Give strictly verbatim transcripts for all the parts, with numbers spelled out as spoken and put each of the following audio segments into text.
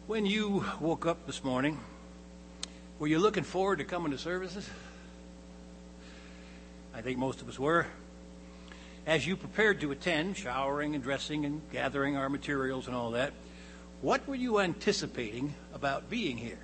When you woke up this morning, were you looking forward to coming to services? I think most of us were. As you prepared to attend, showering and dressing and gathering our materials and all that, what were you anticipating about being here?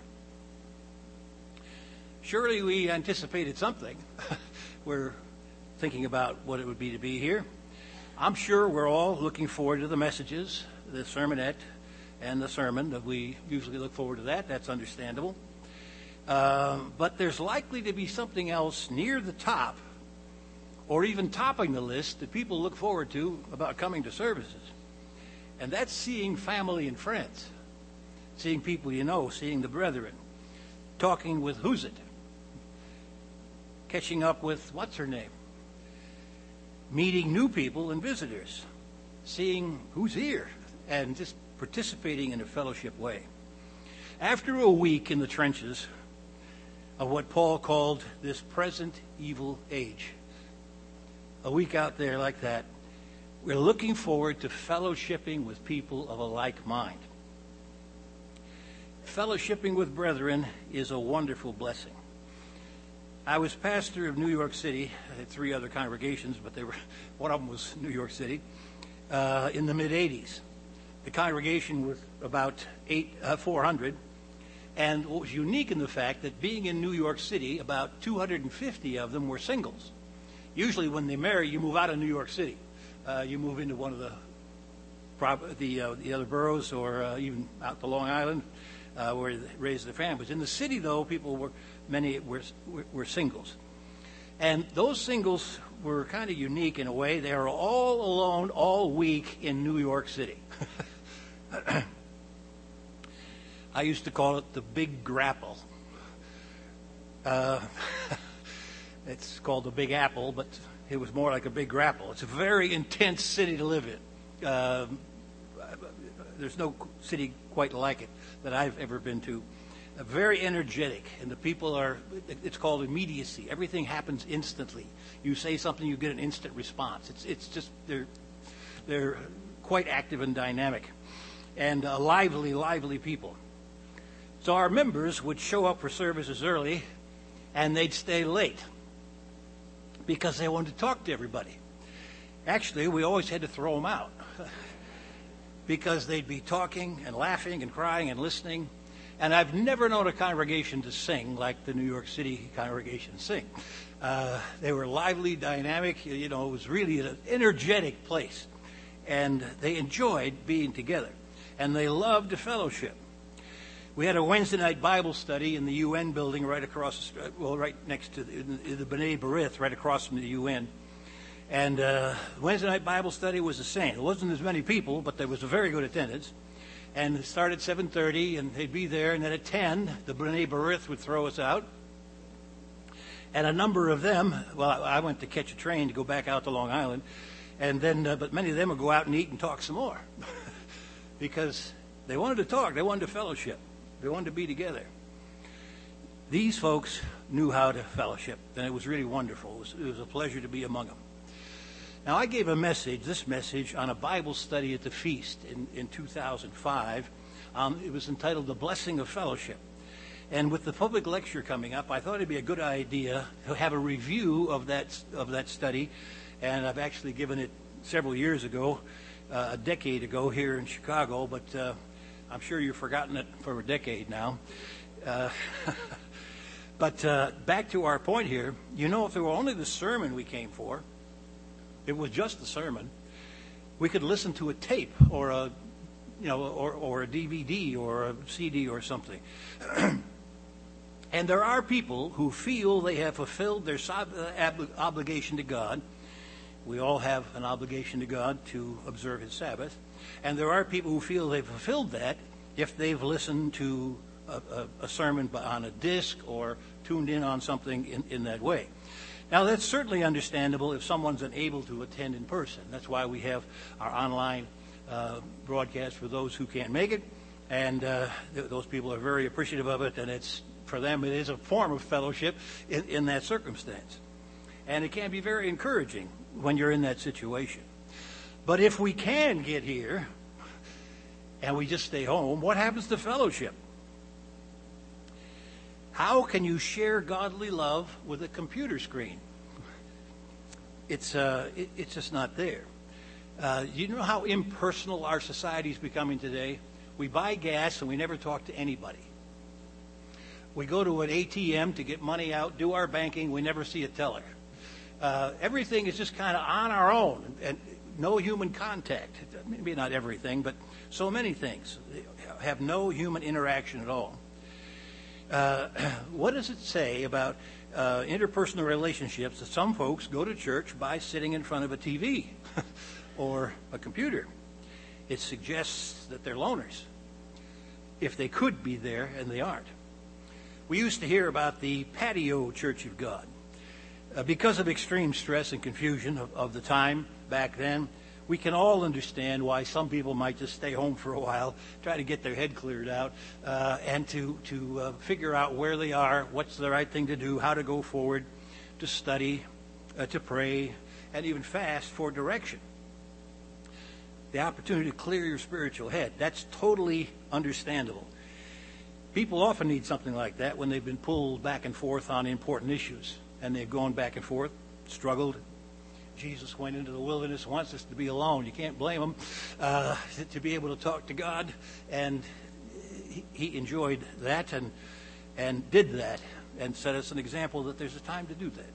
Surely we anticipated something. We're thinking about what it would be to be here. I'm sure we're all looking forward to the messages, the sermonette, and the sermon. That we usually look forward to that. That's understandable. Um, but there's likely to be something else near the top, or even topping the list, that people look forward to about coming to services. And that's seeing family and friends, seeing people you know, seeing the brethren, talking with who's it, catching up with what's her name, meeting new people and visitors, seeing who's here, and just participating in a fellowship way. After a week in the trenches of what Paul called this present evil age, a week out there like that, we're looking forward to fellowshipping with people of a like mind. Fellowshipping with brethren is a wonderful blessing. I was pastor of New York City. I had three other congregations, but they were one of them was New York City, uh, in the mid-eighties. The congregation was about eight, uh, four hundred, and what was unique in the fact that being in New York City, about two hundred fifty of them were singles. Usually when they marry, you move out of New York City. Uh, you move into one of the the, uh, the other boroughs, or uh, even out to Long Island, uh, where they raised their families. In the city, though, people were, many were, were, were singles. And those singles were kind of unique in a way. They were all alone all week in New York City. I used to call it the Big Grapple. Uh, it's called the Big Apple, but it was more like a big grapple. It's a very intense city to live in. Uh, there's no city quite like it that I've ever been to. Uh, very energetic, and the people are, it's called immediacy. Everything happens instantly. You say something, you get an instant response. It's it's just, they're, they're quite active and dynamic, and uh, lively, lively people. So our members would show up for services early, and they'd stay late because they wanted to talk to everybody. Actually, we always had to throw them out because they'd be talking and laughing and crying and listening. And I've never known a congregation to sing like the New York City congregation sing. Uh, they were lively, dynamic. You know, it was really an energetic place. And they enjoyed being together. And they loved the fellowship. We had a Wednesday night Bible study in the U N building right across, well, right next to the, the B'nai B'rith, right across from the U N. And uh, Wednesday night Bible study was the same. It wasn't as many people, but there was a very good attendance. And it started at seven thirty, and they'd be there. And then at ten, the B'nai B'rith would throw us out. And a number of them, well, I went to catch a train to go back out to Long Island. And then, uh, but many of them would go out and eat and talk some more. Because they wanted to talk. They wanted to fellowship. They wanted to be together. These folks knew how to fellowship, and it was really wonderful. It was, it was a pleasure to be among them. Now, I gave a message, this message, on a Bible study at the feast in, in two thousand five. Um, it was entitled The Blessing of Fellowship. And with the public lecture coming up, I thought it'd be a good idea to have a review of that of that study. And I've actually given it several years ago, uh, a decade ago here in Chicago, but uh, I'm sure you've forgotten it for a decade now. Uh, but uh, back to our point here, you know, if it were only the sermon we came for, it was just the sermon, we could listen to a tape or a, you know, or, or a D V D or a C D or something. And there are people who feel they have fulfilled their obligation to God. We all have an obligation to God to observe His Sabbath. And there are people who feel they've fulfilled that if they've listened to a, a, a sermon on a disc or tuned in on something in, in that way. Now, that's certainly understandable if someone's unable to attend in person. That's why we have our online uh, broadcast for those who can't make it. And uh, th- those people are very appreciative of it, and it's for them it is a form of fellowship in, in that circumstance. And it can be very encouraging when you're in that situation. But if we can get here, and we just stay home, what happens to fellowship? How can you share godly love with a computer screen? It's uh, it, it's just not there. Uh, you know how impersonal our society is becoming today? We buy gas and we never talk to anybody. We go to an A T M to get money out, do our banking, we never see a teller. Uh, everything is just kind of on our own, and, and no human contact. Maybe not everything, but so many things have no human interaction at all. Uh, what does it say about uh, interpersonal relationships that some folks go to church by sitting in front of a T V or a computer? It suggests that they're loners, if they could be there and they aren't. We used to hear about the patio Church of God. Uh, because of extreme stress and confusion of, of the time back then, we can all understand why some people might just stay home for a while, try to get their head cleared out, uh, and to, to uh, figure out where they are, what's the right thing to do, how to go forward, to study, uh, to pray, and even fast for direction. The opportunity to clear your spiritual head. That's totally understandable. People often need something like that when they've been pulled back and forth on important issues, and they've gone back and forth, struggled. Jesus went into the wilderness, wants us to be alone. You can't blame him, uh, to be able to talk to God, and he, he enjoyed that and and did that and set us an example that there's a time to do that.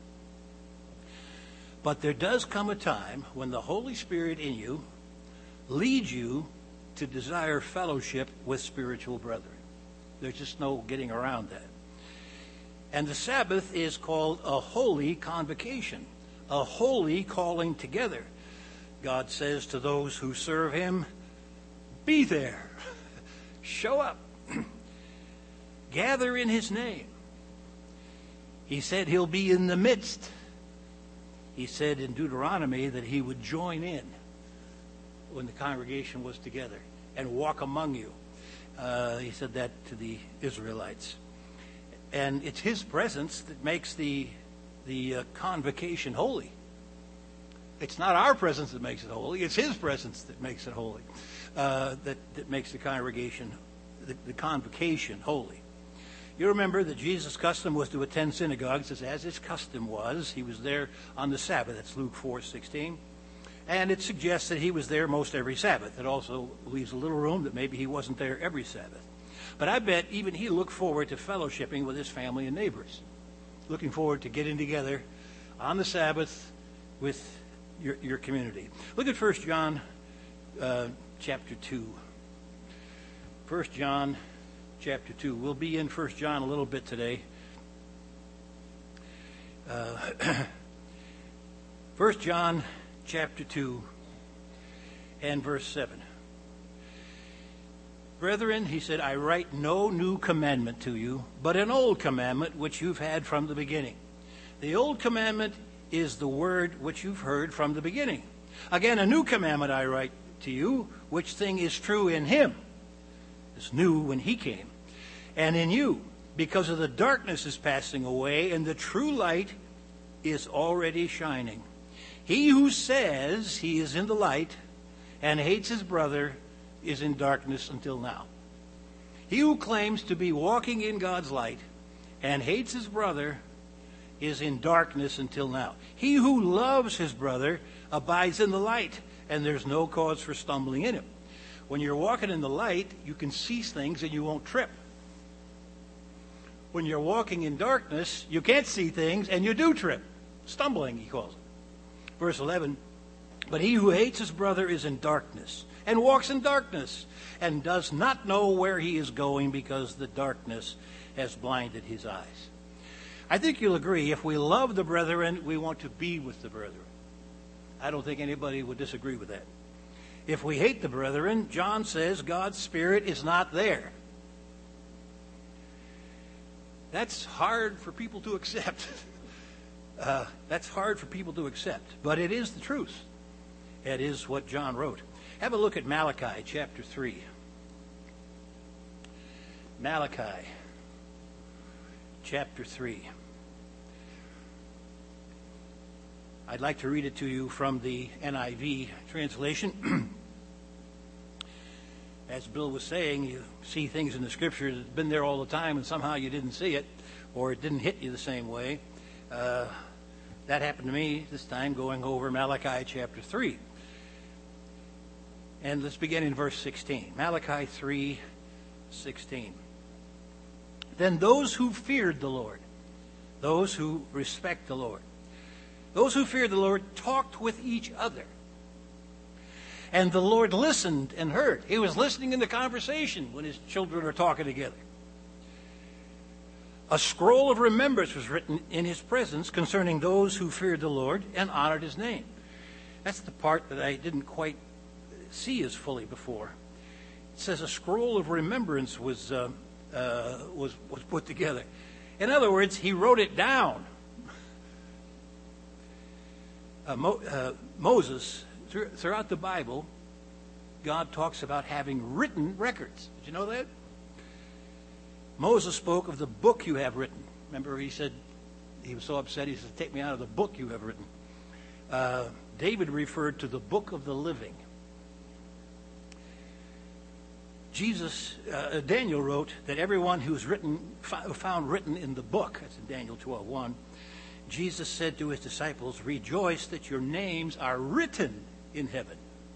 But there does come a time when the Holy Spirit in you leads you to desire fellowship with spiritual brethren. There's just no getting around that. And the Sabbath is called a holy convocation, a holy calling together. God says to those who serve him, be there. Show up. Gather in his name. He said he'll be in the midst. He said in Deuteronomy that he would join in when the congregation was together and walk among you. Uh, he said that to the Israelites. And it's his presence that makes the the uh, convocation holy. It's not our presence that makes it holy. It's his presence that makes it holy. Uh, that, that makes the congregation, the, the convocation holy. You remember that Jesus' custom was to attend synagogues as, as his custom was. He was there on the Sabbath. That's Luke four sixteen. And it suggests that he was there most every Sabbath. It also leaves a little room that maybe he wasn't there every Sabbath. But I bet even he looked forward to fellowshipping with his family and neighbors. Looking forward to getting together on the Sabbath with your, your community. Look at First John uh, chapter two. First John chapter two. We'll be in First John a little bit today. Uh, First John chapter two and verse seven. Brethren, he said, I write no new commandment to you, but an old commandment which you've had from the beginning. The old commandment is the word which you've heard from the beginning. Again, a new commandment I write to you, which thing is true in him. It's new when he came. And in you, because of the darkness is passing away, and the true light is already shining. He who says he is in the light and hates his brother is in darkness until now. He who claims to be walking in God's light and hates his brother is in darkness until now. He who loves his brother abides in the light, and there's no cause for stumbling in him. When you're walking in the light, you can see things and you won't trip. When you're walking in darkness, you can't see things and you do trip. Stumbling, he calls it. Verse eleven, but he who hates his brother is in darkness and walks in darkness and does not know where he is going because the darkness has blinded his eyes. I think you'll agree, if we love the brethren, we want to be with the brethren. I don't think anybody would disagree with that. If we hate the brethren, John says God's Spirit is not there. That's hard for people to accept. Uh, that's hard for people to accept, but it is the truth. It is what John wrote. Have a look at Malachi chapter three. Malachi chapter three. I'd like to read it to you from the N I V translation. as Bill was saying, you see things in the Scripture that have been there all the time and somehow you didn't see it or it didn't hit you the same way. Uh, that happened to me this time going over Malachi chapter three. And let's begin in verse sixteen. Malachi three sixteen. Then those who feared the Lord, those who respect the Lord, those who feared the Lord talked with each other. And the Lord listened and heard. He was listening in the conversation when his children are talking together. A scroll of remembrance was written in his presence concerning those who feared the Lord and honored his name. That's the part that I didn't quite see as fully before. It says a scroll of remembrance was uh, uh, was was put together. In other words, he wrote it down. Uh, Mo, uh, Moses, th- throughout the Bible, God talks about having written records. Did you know that? Moses spoke of the book you have written. Remember, he said, he was so upset, he said, take me out of the book you have written. Uh, David referred to the book of the living. Jesus, uh, Daniel wrote that everyone who's written, found written in the book, that's in Daniel twelve one, Jesus said to his disciples, rejoice that your names are written in heaven.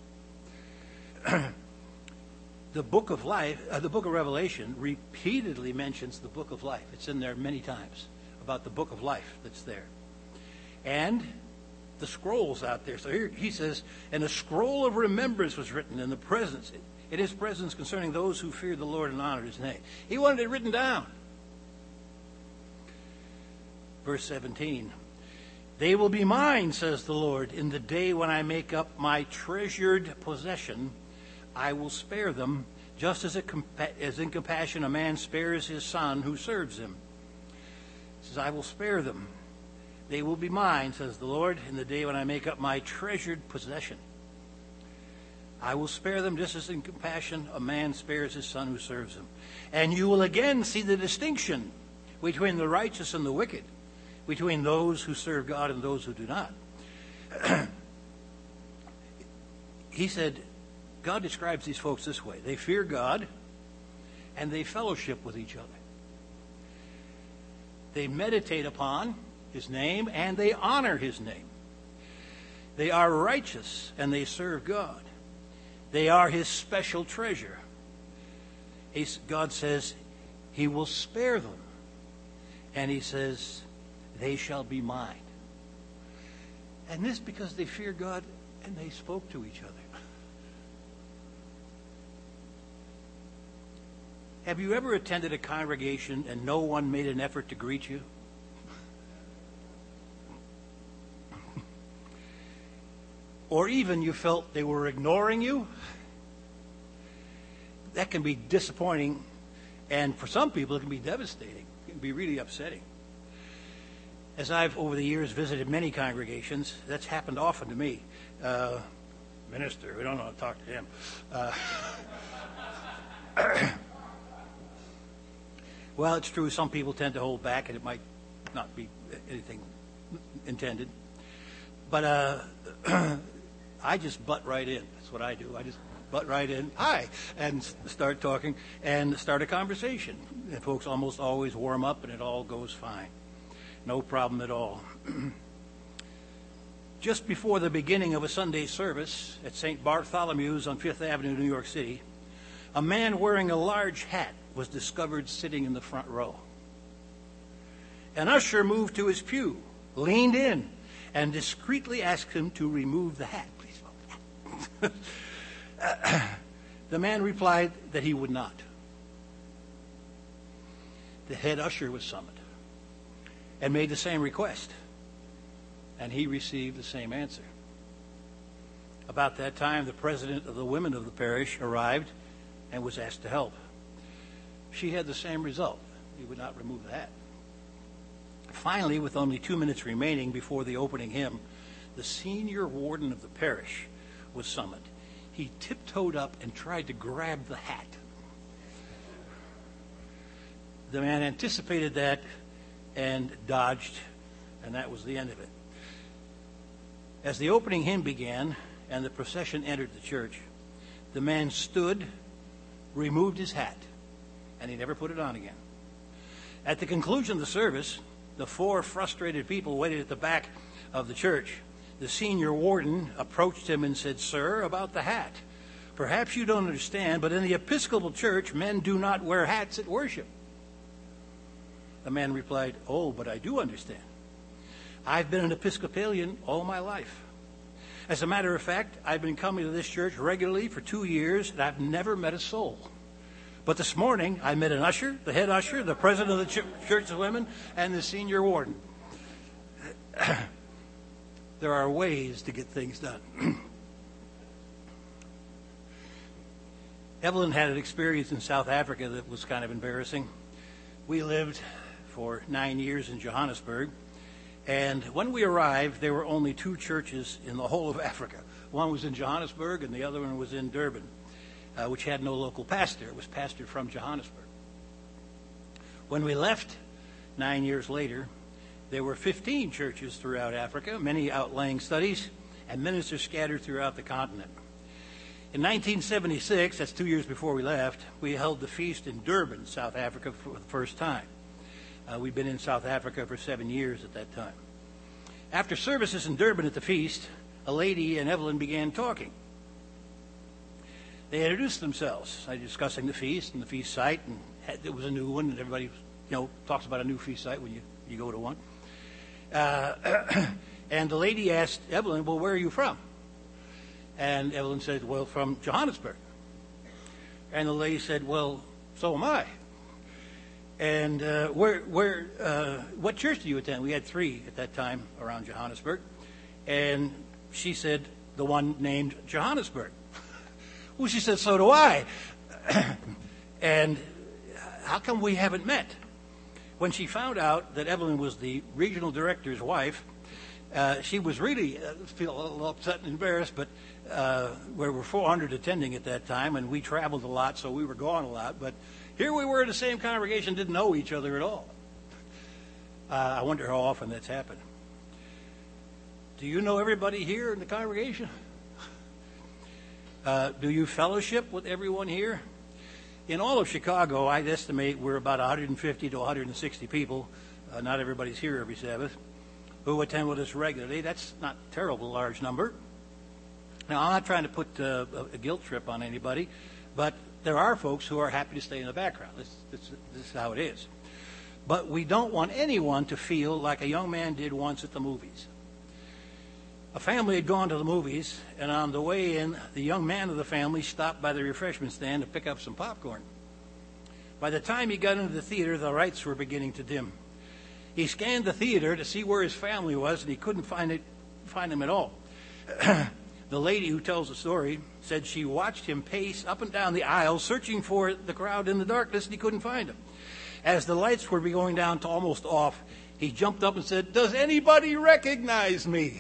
The book of life, uh, the book of Revelation repeatedly mentions the book of life. It's in there many times about the book of life that's there. And the scrolls out there. So here he says, and a scroll of remembrance was written in the presence, in his presence concerning those who feared the Lord and honored his name. He wanted it written down. Verse seventeen, they will be mine, says the Lord, in the day when I make up my treasured possession. I will spare them, just as, it compa- as in compassion a man spares his son who serves him. He says, I will spare them. They will be mine, says the Lord, in the day when I make up my treasured possession. I will spare them, just as in compassion a man spares his son who serves him. And you will again see the distinction between the righteous and the wicked, between those who serve God and those who do not. He said, God describes these folks this way. They fear God and they fellowship with each other. They meditate upon his name and they honor his name. They are righteous and they serve God. They are his special treasure. God says he will spare them. And he says, they shall be mine. And this because they fear God and they spoke to each other. Have you ever attended a congregation and no one made an effort to greet you? Or even you felt they were ignoring you? That can be disappointing, and for some people it can be devastating. It can be really upsetting. As I've, over the years, visited many congregations, that's happened often to me. Uh, minister, we don't know how to talk to him. Uh, well, it's true, some people tend to hold back, and it might not be anything intended. But uh, I just butt right in. That's what I do. I just butt right in, hi, and start talking and start a conversation. And folks almost always warm up, and it all goes fine. No problem at all. Just before the beginning of a Sunday service at Saint Bartholomew's on Fifth Avenue, New York City, a man wearing a large hat was discovered sitting in the front row. An usher moved to his pew, leaned in, and discreetly asked him to remove the hat. Please remove the hat. The man replied that he would not. The head usher was summoned and made the same request, and he received the same answer. About that time, the president of the women of the parish arrived and was asked to help. She had the same result. He would not remove the hat. Finally, with only two minutes remaining before the opening hymn, the senior warden of the parish was summoned. He tiptoed up and tried to grab the hat. The man anticipated that and dodged, and that was the end of it. As the opening hymn began and the procession entered the church, the man stood removed his hat, and he never put it on again. At the conclusion of the service, the four frustrated people waited at the back of the church. The senior warden approached him and said, "Sir, about the hat. Perhaps you don't understand, but in the Episcopal Church, men do not wear hats at worship." The man replied, "Oh, but I do understand. I've been an Episcopalian all my life. As a matter of fact, I've been coming to this church regularly for two years, and I've never met a soul. But this morning, I met an usher, the head usher, the president of the Ch- Church of Women, and the senior warden." There are ways to get things done. Evelyn had an experience in South Africa that was kind of embarrassing. We lived for nine years in Johannesburg, and when we arrived, there were only two churches in the whole of Africa. One was in Johannesburg, and the other one was in Durban, uh, which had no local pastor. It was pastored from Johannesburg. When we left nine years later, there were fifteen churches throughout Africa, many outlying studies, and ministers scattered throughout the continent. In nineteen seventy-six, that's two years before we left, we held the feast in Durban, South Africa, for the first time. Uh, we'd been in South Africa for seven years at that time. After services in Durban at the feast, a lady and Evelyn began talking. They introduced themselves, uh, discussing the feast and the feast site, and had, it was a new one, and everybody, you know, talks about a new feast site when you, you go to one. Uh, and the lady asked Evelyn, "Well, where are you from?" And Evelyn said, "Well, from Johannesburg." And the lady said, "Well, so am I." And uh, where, where, uh, what church do you attend? We had three at that time around Johannesburg. And she said, "The one named Johannesburg." Well, she said, "So do I." And how come we haven't met? When she found out that Evelyn was the regional director's wife, uh, she was really uh, feel a little upset and embarrassed, but uh, there were four hundred attending at that time, and we traveled a lot, so we were gone a lot. But here we were in the same congregation, didn't know each other at all. Uh, I wonder how often that's happened. Do you know everybody here in the congregation? Uh, do you fellowship with everyone here? In all of Chicago, I'd estimate we're about one hundred fifty to one hundred sixty people. Uh, not everybody's here every Sabbath, who attend with us regularly. That's not a terrible large number. Now, I'm not trying to put uh, a guilt trip on anybody, but there are folks who are happy to stay in the background. This, this, this is how it is. But we don't want anyone to feel like a young man did once at the movies. A family had gone to the movies, and on the way in, the young man of the family stopped by the refreshment stand to pick up some popcorn. By the time he got into the theater, the lights were beginning to dim. He scanned the theater to see where his family was, and he couldn't find it, find them at all. The lady who tells the story said she watched him pace up and down the aisle, searching for the crowd in the darkness, and he couldn't find him. As the lights were going down to almost off, he jumped up and said, "Does anybody recognize me?"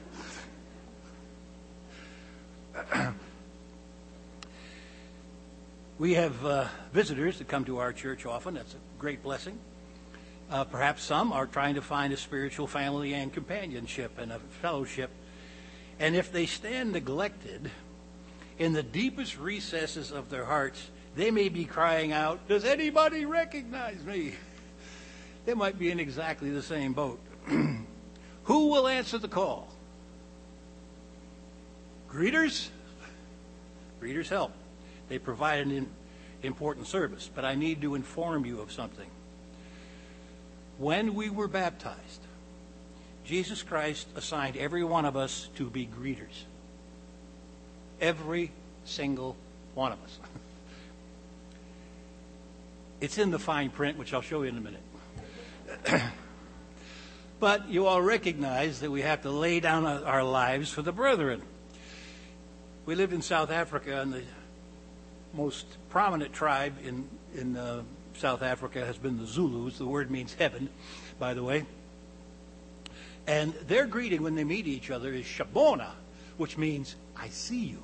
We have uh, visitors that come to our church often. That's a great blessing. Uh, perhaps some are trying to find a spiritual family and companionship and a fellowship. And if they stand neglected, in the deepest recesses of their hearts, they may be crying out, "Does anybody recognize me?" They might be in exactly the same boat. Who will answer the call? Greeters? Greeters help. They provide an important service. But I need to inform you of something. When we were baptized, Jesus Christ assigned every one of us to be greeters. Every single one of us. It's in the fine print, which I'll show you in a minute. But you all recognize that we have to lay down our lives for the brethren. We lived in South Africa, and the most prominent tribe in, in uh, South Africa has been the Zulus. The word means heaven, by the way. And their greeting when they meet each other is Shabona, which means, "I see you."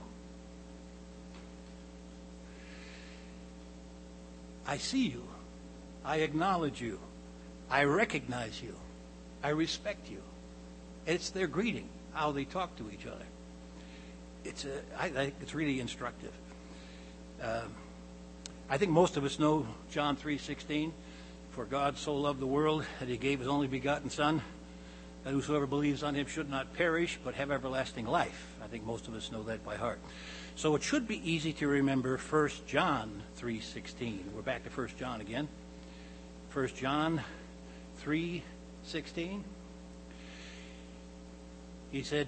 I see you. I acknowledge you. I recognize you. I respect you. It's their greeting, how they talk to each other. It's a, I think it's really instructive. Uh, I think most of us know John three sixteen. For God so loved the world that he gave his only begotten Son, that whosoever believes on him should not perish, but have everlasting life. I think most of us know that by heart. So it should be easy to remember First John three sixteen. We're back to First John again. First John three sixteen. He said,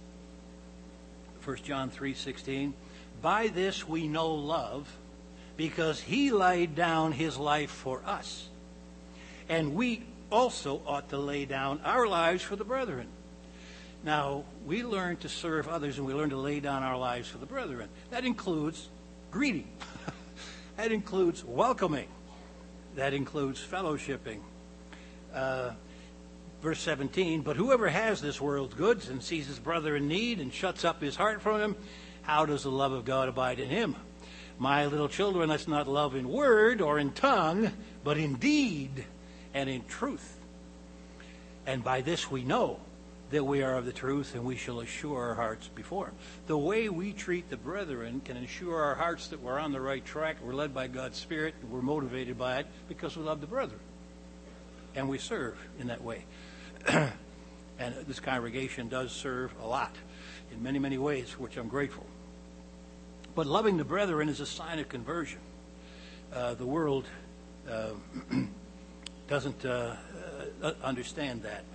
First John three sixteen, by this we know love, because he laid down his life for us. And we also ought to lay down our lives for the brethren. Now, we learn to serve others and we learn to lay down our lives for the brethren. That includes greeting. That includes welcoming. That includes fellowshipping. Uh, verse seventeen, but whoever has this world's goods and sees his brother in need and shuts up his heart from him, how does the love of God abide in him? My little children, let's not love in word or in tongue, but in deed and in truth. And by this we know that we are of the truth, and we shall assure our hearts before him. The way we treat the brethren can assure our hearts that we're on the right track, we're led by God's Spirit, and we're motivated by it because we love the brethren. And we serve in that way. And this congregation does serve a lot in many, many ways, for which I'm grateful. But loving the brethren is a sign of conversion. Uh, the world uh, doesn't uh, uh, understand that.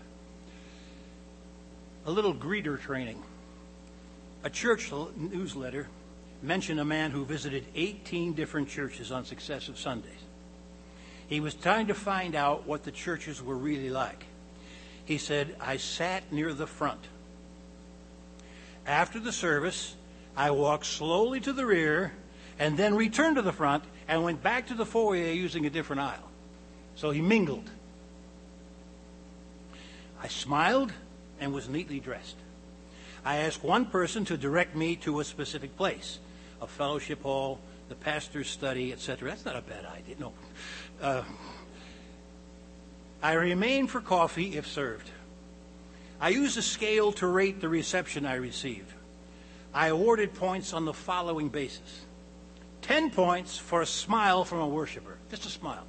A little greeter training. A church newsletter mentioned a man who visited eighteen different churches on successive Sundays. He was trying to find out what the churches were really like. He said, I sat near the front. After the service, I walked slowly to the rear and then returned to the front and went back to the foyer using a different aisle. So he mingled. I smiled and was neatly dressed. I asked one person to direct me to a specific place, a fellowship hall, the pastor's study, et cetera. That's not a bad idea. No. Uh, I remained for coffee if served. I used a scale to rate the reception I received. I awarded points on the following basis. Ten points for a smile from a worshiper. Just a smile.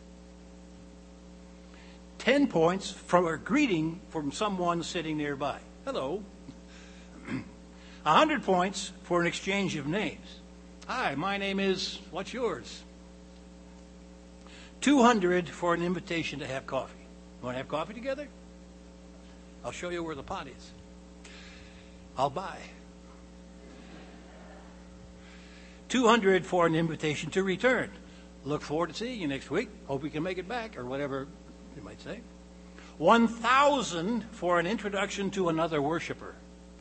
Ten points for a greeting from someone sitting nearby. Hello. A hundred points for an exchange of names. Hi, my name is, what's yours? Two hundred for an invitation to have coffee. Want to have coffee together? I'll show you where the pot is. I'll buy. Two hundred for an invitation to return. Look forward to seeing you next week. Hope we can make it back, or whatever you might say. One thousand for an introduction to another worshiper.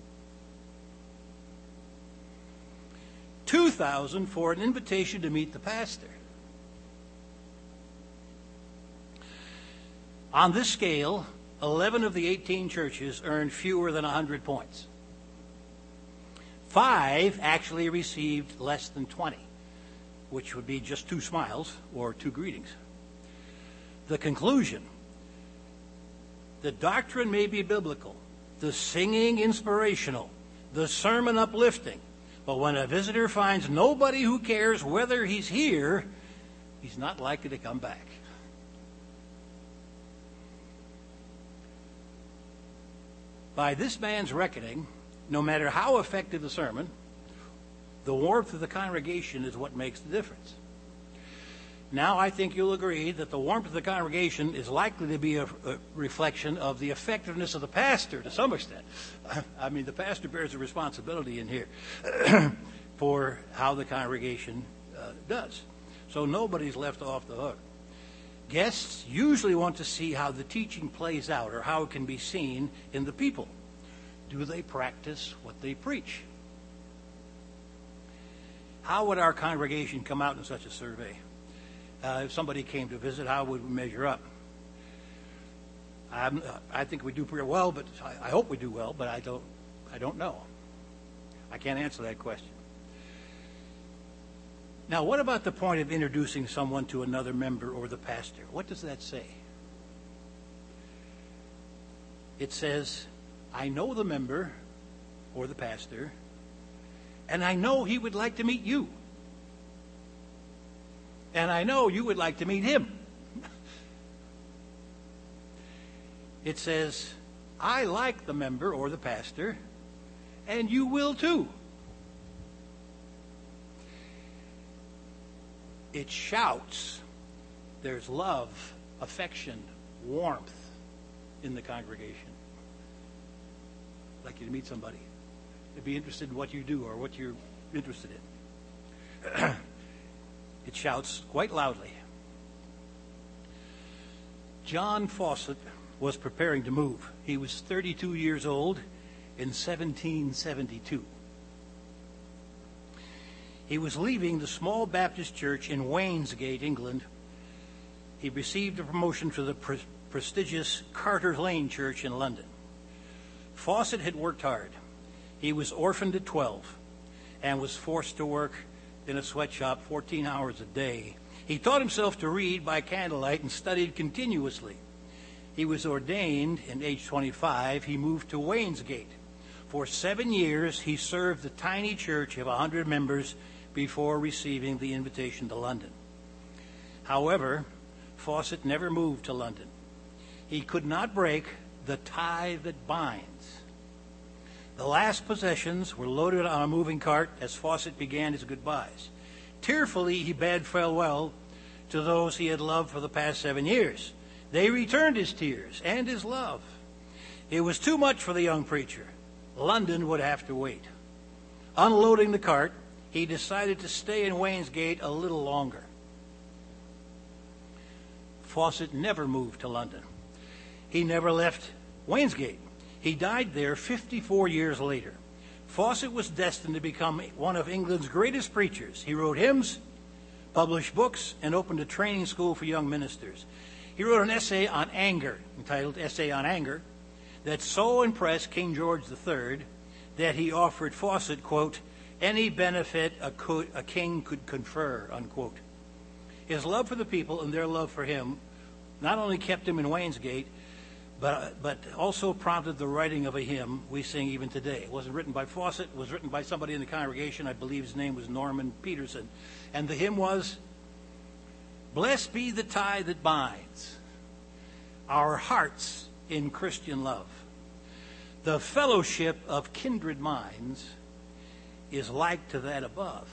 Two thousand for an invitation to meet the pastor. On this scale, eleven of the eighteen churches earned fewer than one hundred points. Five actually received less than twenty, which would be just two smiles or two greetings. The conclusion: the doctrine may be biblical, the singing inspirational, the sermon uplifting, but when a visitor finds nobody who cares whether he's here, he's not likely to come back. By this man's reckoning, no matter how effective the sermon, the warmth of the congregation is what makes the difference. Now I think you'll agree that the warmth of the congregation is likely to be a, a reflection of the effectiveness of the pastor to some extent. I mean, the pastor bears a responsibility in here for how the congregation uh, does. So nobody's left off the hook. Guests usually want to see how the teaching plays out or how it can be seen in the people. Do they practice what they preach? How would our congregation come out in such a survey? Uh, if somebody came to visit, how would we measure up? I'm, I think we do pretty well, but I, I hope we do well, but I don't, I don't know. I can't answer that question. Now, what about the point of introducing someone to another member or the pastor? What does that say? It says, I know the member or the pastor, and I know he would like to meet you. And I know you would like to meet him. It says, I like the member or the pastor, and you will too. It shouts. There's love, affection, warmth in the congregation. I'd like you to meet somebody. They'd be interested in what you do or what you're interested in. It shouts quite loudly. John Fawcett was preparing to move. He was thirty-two years old in seventeen seventy-two. He was leaving the small Baptist church in Wainsgate, England. He received a promotion to the pre- prestigious Carter Lane Church in London. Fawcett had worked hard. He was orphaned at twelve and was forced to work in a sweatshop fourteen hours a day. He taught himself to read by candlelight and studied continuously. He was ordained in age twenty-five. He moved to Wainsgate. For seven years, he served the tiny church of one hundred members before receiving the invitation to London. However, Fawcett never moved to London. He could not break the tie that binds. The last possessions were loaded on a moving cart as Fawcett began his goodbyes. Tearfully, he bade farewell to those he had loved for the past seven years. They returned his tears and his love. It was too much for the young preacher. London would have to wait. Unloading the cart, he decided to stay in Wainsgate a little longer. Fawcett never moved to London. He never left Wainsgate. He died there fifty-four years later. Fawcett was destined to become one of England's greatest preachers. He wrote hymns, published books, and opened a training school for young ministers. He wrote an essay on anger, entitled Essay on Anger, that so impressed King George the Third that he offered Fawcett, quote, any benefit a, co- a king could confer, unquote. His love for the people and their love for him not only kept him in Wainsgate, but, but also prompted the writing of a hymn we sing even today. It wasn't written by Fawcett. It was written by somebody in the congregation. I believe his name was Norman Peterson. And the hymn was, Blessed be the tie that binds our hearts in Christian love. The fellowship of kindred minds is like to that above.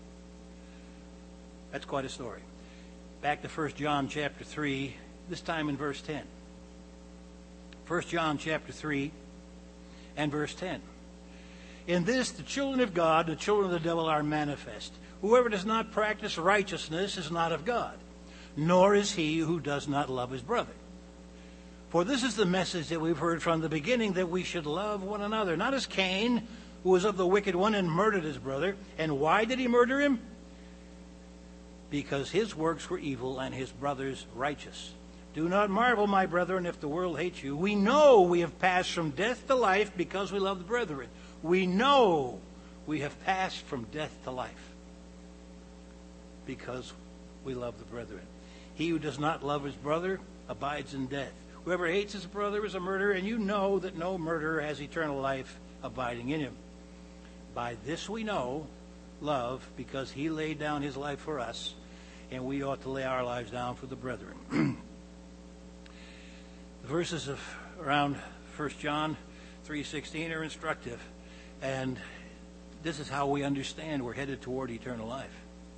That's quite a story. Back to First John chapter three, this time in verse ten. First John chapter three and verse ten. In this, the children of God, the children of the devil are manifest. Whoever does not practice righteousness is not of God, nor is he who does not love his brother. For this is the message that we've heard from the beginning, that we should love one another, not as Cain, who was of the wicked one and murdered his brother. And why did he murder him? Because his works were evil and his brother's righteous. Do not marvel, my brethren, if the world hates you. We know we have passed from death to life because we love the brethren. We know we have passed from death to life because we love the brethren. He who does not love his brother abides in death. Whoever hates his brother is a murderer, and you know that no murderer has eternal life abiding in him. By this we know love, because he laid down his life for us, and we ought to lay our lives down for the brethren. The verses of around First John three sixteen are instructive, and this is how we understand we're headed toward eternal life.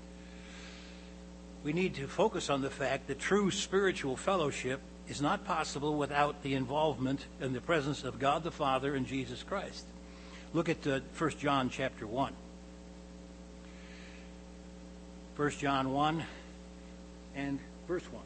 We need to focus on the fact that true spiritual fellowship is not possible without the involvement and the presence of God the Father and Jesus Christ. Look at uh, First John chapter one. First John one and verse one.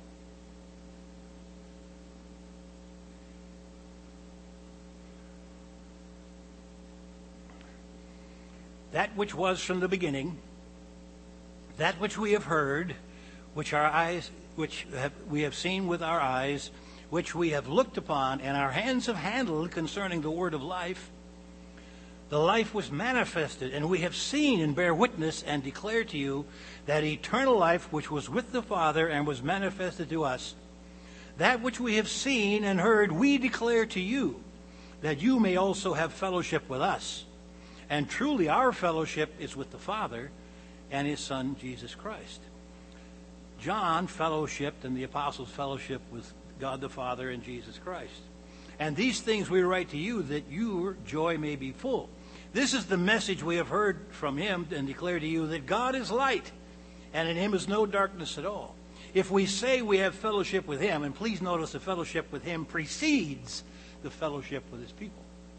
That which was from the beginning, that which we have heard, which our eyes, which have, we have seen with our eyes, which we have looked upon, and our hands have handled concerning the word of life. The life was manifested, and we have seen and bear witness and declare to you that eternal life which was with the Father and was manifested to us. That which we have seen and heard we declare to you, that you may also have fellowship with us. And truly our fellowship is with the Father and his Son, Jesus Christ. John fellowshipped and the apostles fellowship with God the Father and Jesus Christ. And these things we write to you that your joy may be full. This is the message we have heard from him and declare to you, that God is light, and in him is no darkness at all. If we say we have fellowship with him, and please notice the fellowship with him precedes the fellowship with his people.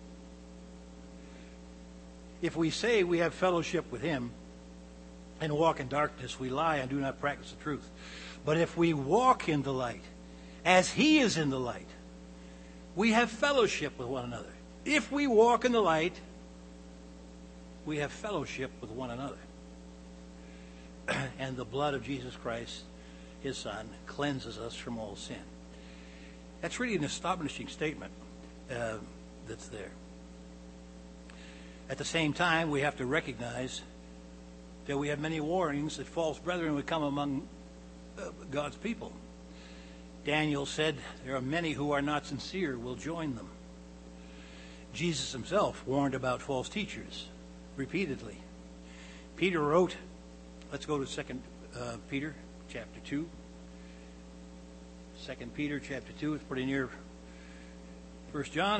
If we say we have fellowship with him and walk in darkness, we lie and do not practice the truth. But if we walk in the light, as he is in the light, we have fellowship with one another. If we walk in the light, we have fellowship with one another. And the blood of Jesus Christ, his Son, cleanses us from all sin. That's really an astonishing statement uh, that's there. At the same time, we have to recognize that we have many warnings that false brethren would come among uh, God's people. Daniel said, there are many who are not sincere will join them. Jesus himself warned about false teachers repeatedly. Peter wrote, let's go to Second uh, Peter chapter two. Second Peter chapter two, it's pretty near First John.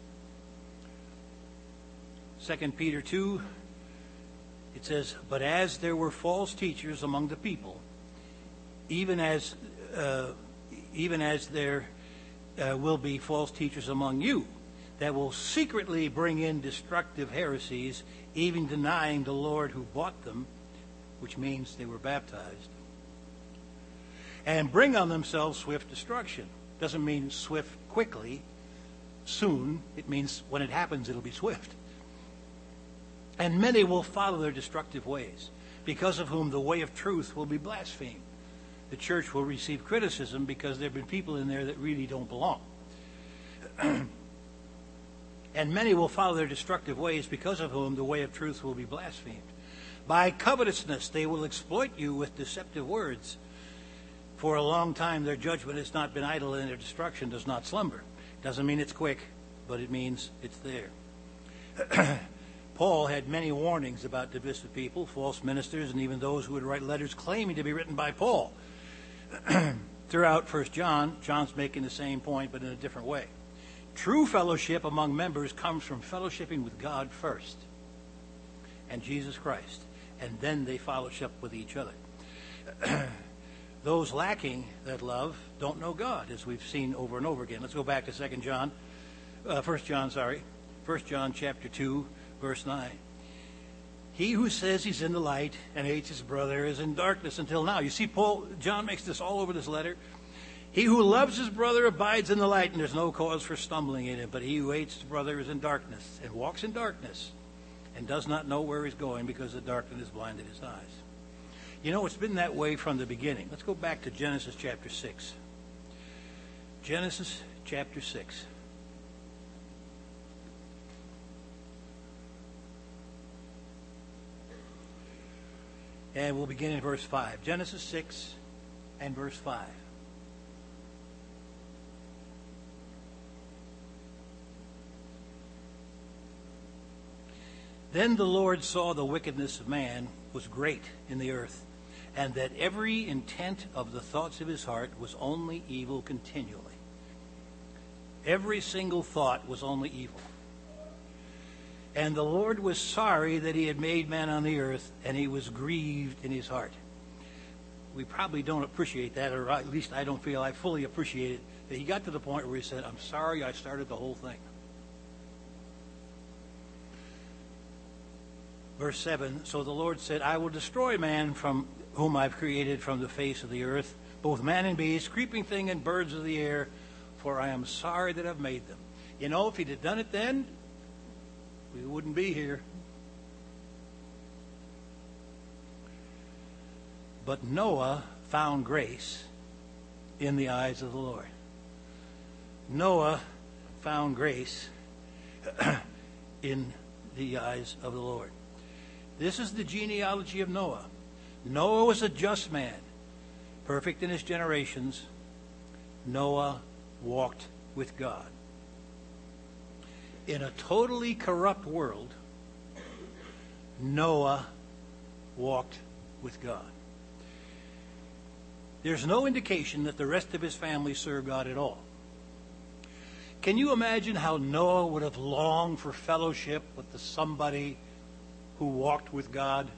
Second Peter two, it says, but as there were false teachers among the people, even as uh, even as there uh, will be false teachers among you, that will secretly bring in destructive heresies, even denying the Lord who bought them, which means they were baptized, and bring on themselves swift destruction. Doesn't mean swift quickly, soon. It means when it happens, it'll be swift. And many will follow their destructive ways, because of whom the way of truth will be blasphemed. The church will receive criticism because there have been people in there that really don't belong. And many will follow their destructive ways, because of whom the way of truth will be blasphemed. By covetousness they will exploit you with deceptive words. For a long time their judgment has not been idle, and their destruction does not slumber. Doesn't mean it's quick, but it means it's there. Paul had many warnings about divisive people, false ministers, and even those who would write letters claiming to be written by Paul. Throughout First John, John's making the same point, but in a different way. True fellowship among members comes from fellowshipping with God first, and Jesus Christ, and then they fellowship with each other. Those lacking that love don't know God, as we've seen over and over again. Let's go back to Second John, uh, First John, sorry, First John chapter two, verse nine. He who says he's in the light and hates his brother is in darkness until now. You see, Paul, John makes this all over this letter. He who loves his brother abides in the light, and there's no cause for stumbling in it. But he who hates his brother is in darkness, and walks in darkness, and does not know where he's going, because the darkness has blinded his eyes. You know, it's been that way from the beginning. Let's go back to Genesis chapter six. Genesis chapter six. And we'll begin in verse five. Genesis six and verse five. Then the Lord saw the wickedness of man was great in the earth, and that every intent of the thoughts of his heart was only evil continually. Every single thought was only evil. And the Lord was sorry that he had made man on the earth, and he was grieved in his heart. We probably don't appreciate that, or at least I don't feel I fully appreciate it, that he got to the point where he said, I'm sorry I started the whole thing. Verse seven, so the Lord said, I will destroy man from whom I've created from the face of the earth, both man and beast, creeping thing and birds of the air, for I am sorry that I've made them. You know, if he'd have done it then, we wouldn't be here. But Noah found grace in the eyes of the Lord. Noah found grace in the eyes of the Lord. This is the genealogy of Noah. Noah was a just man, perfect in his generations. Noah walked with God. In a totally corrupt world, Noah walked with God. there's no indication that the rest of his family served God at all. Can you imagine how Noah would have longed for fellowship with the somebody who walked with God?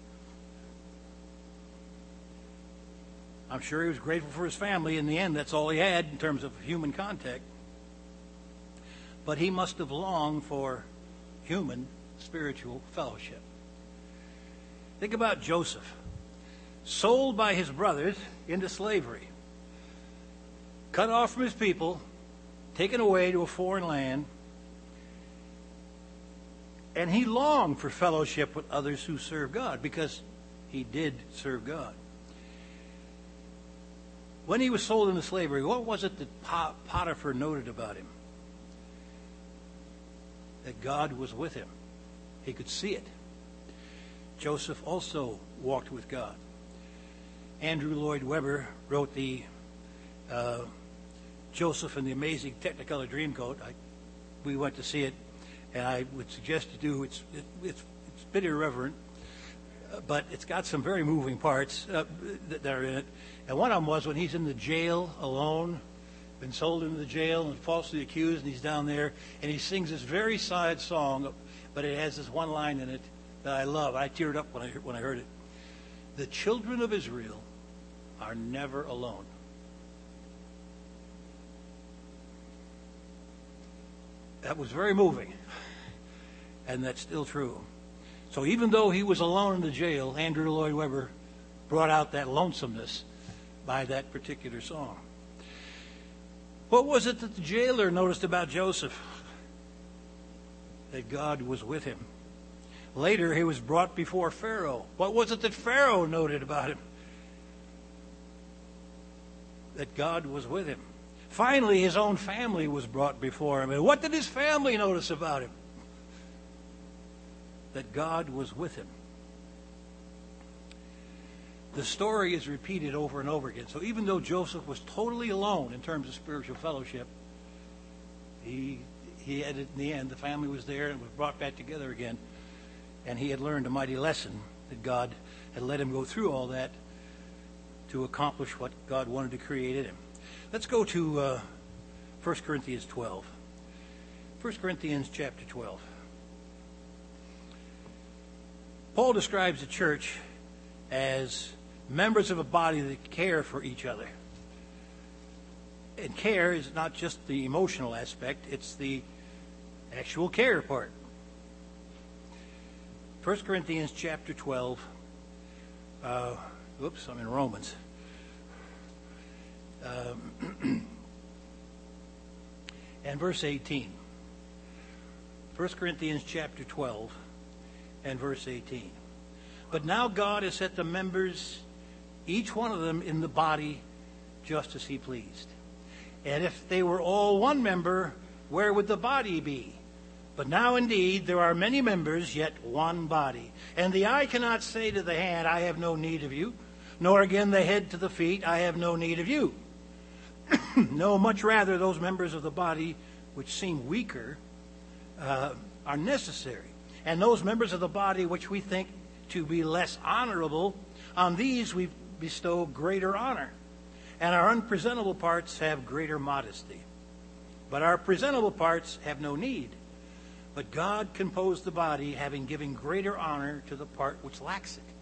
I'm sure he was grateful for his family. In the end, that's all he had in terms of human contact. But he must have longed for human spiritual fellowship. Think about Joseph, sold by his brothers into slavery, cut off from his people, taken away to a foreign land, and he longed for fellowship with others who serve God, because he did serve God. When he was sold into slavery, what was it that Potiphar noted about him? That God was with him. He could see it. Joseph also walked with God. Andrew Lloyd Webber wrote the uh, Joseph and the Amazing Technicolor Dreamcoat. I, we went to see it, and I would suggest you do. It's it, it's it's a bit irreverent, uh, but it's got some very moving parts uh, that, that are in it. And one of them was when he's in the jail alone, been sold into the jail and falsely accused, and he's down there, and he sings this very sad song, but it has this one line in it that I love. I teared up when I when I heard it. The children of Israel are never alone. That was very moving, and that's still true. So even though he was alone in the jail, Andrew Lloyd Webber brought out that lonesomeness by that particular song. What was it that the jailer noticed about Joseph? That God was with him. Later, he was brought before Pharaoh. What was it that Pharaoh noted about him? That God was with him. Finally, his own family was brought before him. And what did his family notice about him? That God was with him. The story is repeated over and over again. So even though Joseph was totally alone in terms of spiritual fellowship, he he had, in the end, the family was there and was brought back together again. And he had learned a mighty lesson that God had let him go through all that to accomplish what God wanted to create in him. Let's go to uh, First Corinthians twelve. First Corinthians chapter twelve. Paul describes the church as members of a body that care for each other. And care is not just the emotional aspect, it's the actual care part. First Corinthians chapter twelve. Uh, oops, I'm in Romans. Um, and verse eighteen. First Corinthians chapter twelve and verse eighteen. But now God has set the members, each one of them, in the body just as he pleased. And if they were all one member, where would the body be? But now indeed there are many members, yet one body. And the eye cannot say to the hand, I have no need of you, nor again the head to the feet, I have no need of you. No, much rather those members of the body which seem weaker uh, are necessary. And those members of the body which we think to be less honorable, on these we bestow greater honor. And our unpresentable parts have greater modesty. But our presentable parts have no need. But God composed the body, having given greater honor to the part which lacks it.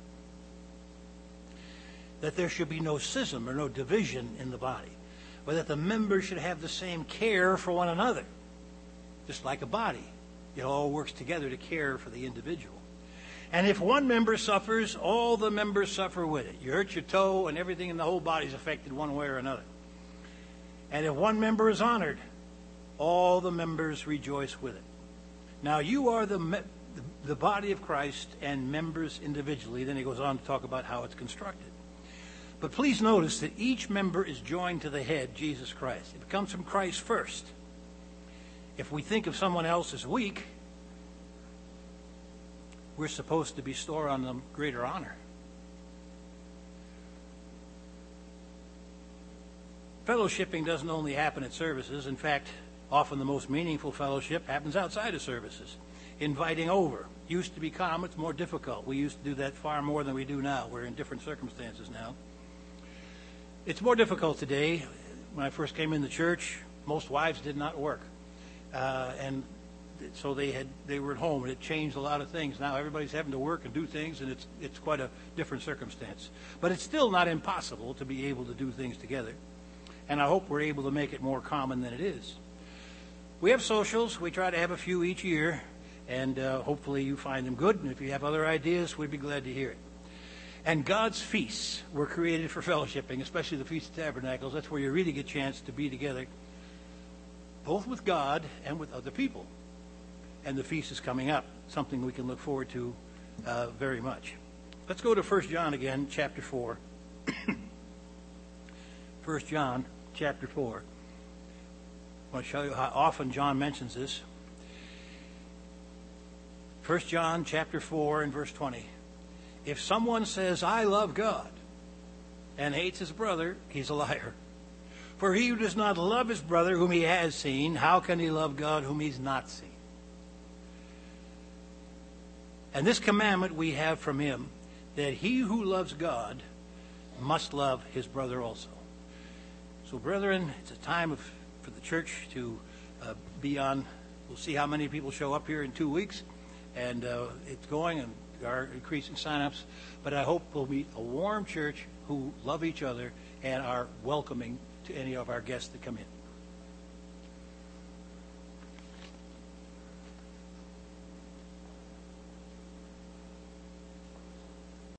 That there should be no schism or no division in the body, but that the members should have the same care for one another. Just like a body, it all works together to care for the individual. And if one member suffers, all the members suffer with it. You hurt your toe and everything in the whole body is affected one way or another. And if one member is honored, all the members rejoice with it. Now you are the, me- the body of Christ and members individually. Then he goes on to talk about how it's constructed. But please notice that each member is joined to the head, Jesus Christ. It comes from Christ first. If we think of someone else as weak, we're supposed to bestow on them greater honor. Fellowshipping doesn't only happen at services. In fact, often the most meaningful fellowship happens outside of services. Inviting over used to be common. It's more difficult. We used to do that far more than we do now. We're in different circumstances now. It's more difficult today. When I first came in the church, most wives did not work. Uh, and so they had they were at home, and it changed a lot of things. Now everybody's having to work and do things, and it's it's quite a different circumstance. But it's still not impossible to be able to do things together. And I hope we're able to make it more common than it is. We have socials. We try to have a few each year, and uh, hopefully you find them good. And if you have other ideas, we'd be glad to hear it. And God's feasts were created for fellowshipping, especially the Feast of Tabernacles. That's where you really get a chance to be together, both with God and with other people. And the feast is coming up, something we can look forward to uh, very much. Let's go to First John again, chapter four. First John, chapter four. I want to show you how often John mentions this. First John, chapter four, and verse twenty. If someone says, I love God, and hates his brother, he's a liar. For he who does not love his brother whom he has seen, how can he love God whom he's not seen? And this commandment we have from him, that he who loves God must love his brother also. So, brethren, it's a time of, for the church to uh, be on. We'll see how many people show up here in two weeks. And uh, it's going, and are increasing sign-ups. But I hope we'll meet a warm church who love each other and are welcoming to any of our guests that come in.